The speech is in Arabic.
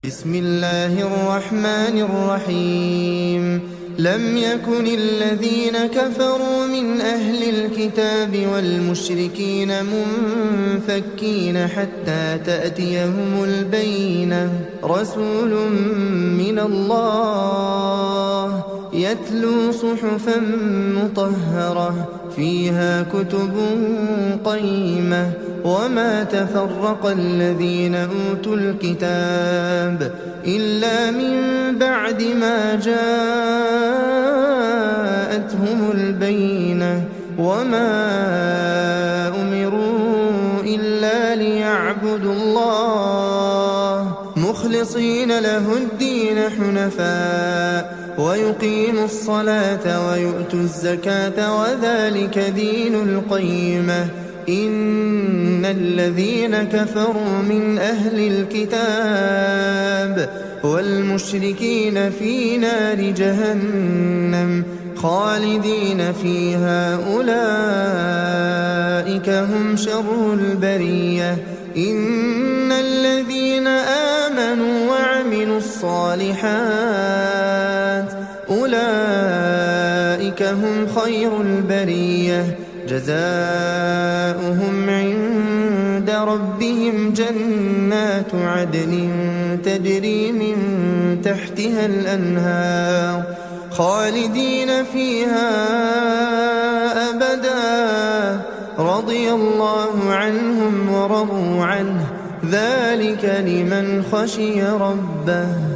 بسم الله الرحمن الرحيم لم يكن الذين كفروا من أهل الكتاب والمشركين منفكين حتى تأتيهم البينة رسول من الله يتلو صحفا مطهرة فيها كتب قيمة وما تفرق الذين أوتوا الكتاب إلا من بعد ما جاءتهم البينة وما أمروا إلا ليعبدوا الله مخلصين له الدين حنفاء ويقيموا الصلاة ويؤتوا الزكاة وذلك دين القيمة إن الذين كفروا من أهل الكتاب والمشركين في نار جهنم خالدين فيها أولئك هم شر البرية إن الذين آمنوا وعملوا الصالحات أولئك هم خير البرية جزاؤهم عند ربهم جنات عدن تجري من تحتها الأنهار خالدين فيها أبدا رضي الله عنهم ورضوا عنه ذلك لمن خشي ربه.